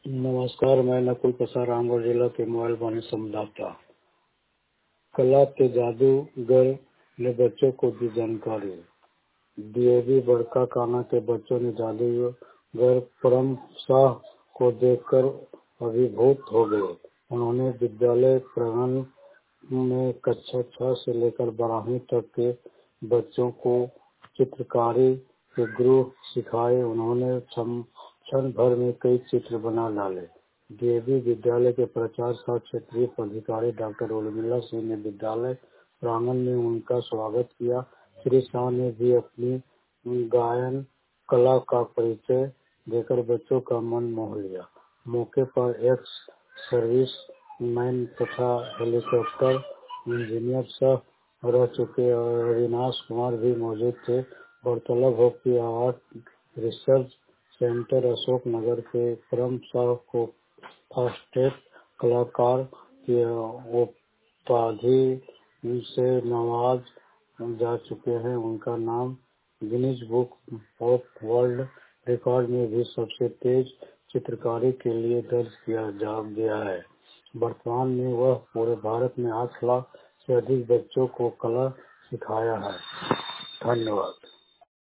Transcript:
नमस्कार, मैं नकुल प्रसाद रामगढ़ जिला के मोबाइल वाणी संवाददाता। कला के जादूगर ने बच्चों को दी जानकारी। डीएवी बड़काकाना के बच्चों ने जादूगर परम शाह को देखकर अभिभूत हो गए। उन्होंने विद्यालय प्रांगण में कक्षा 6 से लेकर 12वीं तक के बच्चों को चित्रकारी के गुरु सिखाए। उन्होंने क्षण भर में कई चित्र बना डाले। डीएवी विद्यालय के प्राचार्य सह क्षेत्रीय पदाधिकारी डॉक्टर उर्मिला सिंह ने विद्यालय प्रांगण में उनका स्वागत किया। श्री शाह ने भी अपनी गायन कला का परिचय देकर बच्चों का मन मोह लिया। मौके पर एक्स सर्विस मैन तथा हेलीकॉप्टर इंजीनियर सह रह चुके अविनाश कुमार भी मौजूद थे। गौरतलब हो कि art research centre Ashok Nagar के परम शाह को फास्टेस्ट कलाकार की उपाधि से नवाज जा चुके हैं। उनका नाम Guinness book of world record में भी सबसे तेज चित्रकारी के लिए दर्ज किया गया है। वर्तमान में वह पूरे भारत में 8 लाख से अधिक बच्चों को कला सिखाया है। धन्यवाद।